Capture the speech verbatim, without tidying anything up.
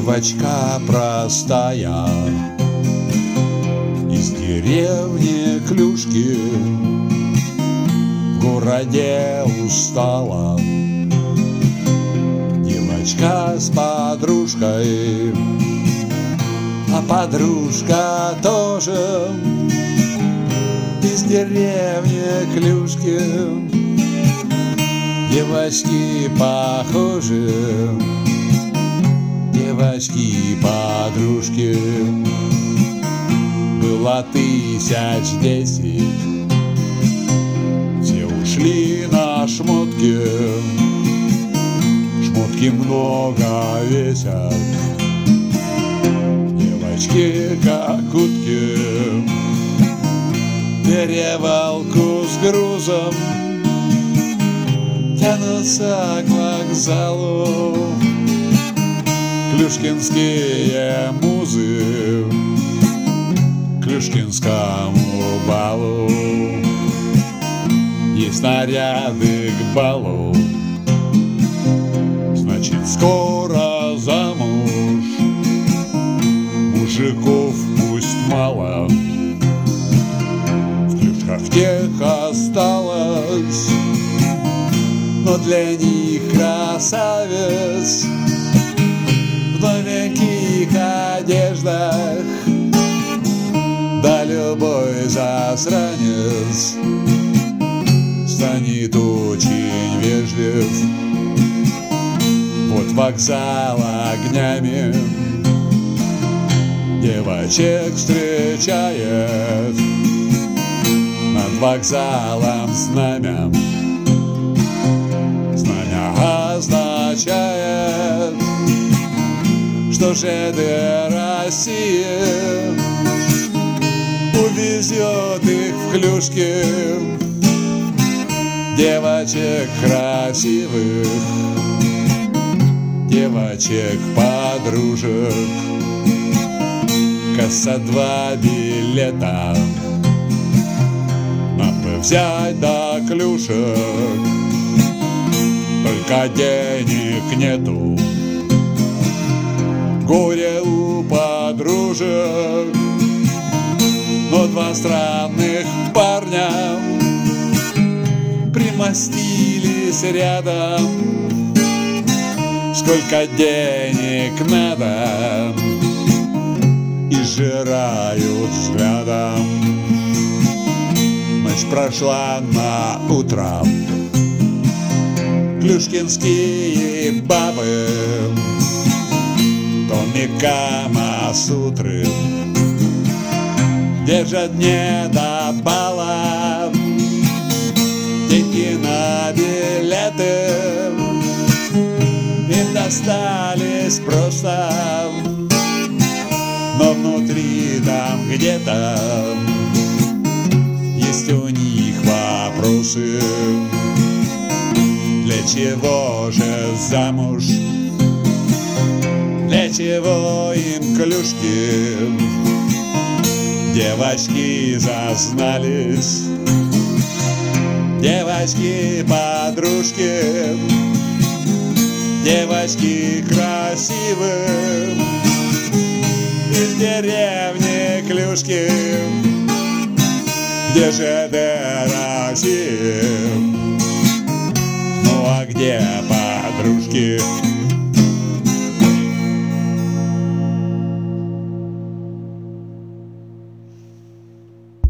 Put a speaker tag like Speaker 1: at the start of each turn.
Speaker 1: Девочка простая из деревни Клюшки в городе устала. Девочка с подружкой, а подружка тоже из деревни Клюшки. Девочки похожи, девочки-подружки. Было тысяч десять, все ушли на шмотки. Шмотки много весят, девочки как утки. Перевалку с грузом тянутся к вокзалу клюшкинские музы к клюшкинскому балу. Есть наряды к балу, значит скоро замуж. Мужиков пусть мало, в клюшках тех осталось, но для них красавец в новеньких одеждах. Да любой засранец станет очень вежлив. Вот вокзал огнями девочек встречает, над вокзалом знамя. Знамя означает, что ЖД России увезет их в Клюшки, девочек красивых, девочек-подружек. Касса два билета, нам бы взять до Клюшек, только денег нету. Горе у подружек, но два странных парня примостились рядом. Сколько денег надо, и сжирают взглядом. Ночь прошла на утро, клюшкинские бабы томе Кама-сутры держат не до бала. Деньги на билеты им достались просто, но внутри там где-то есть у них вопросы. Для чего же замуж? Для чего им Клюшки? Девочки зазнались, девочки-подружки, девочки красивые из деревни Клюшки, где ЖД России. Ну а где подружки?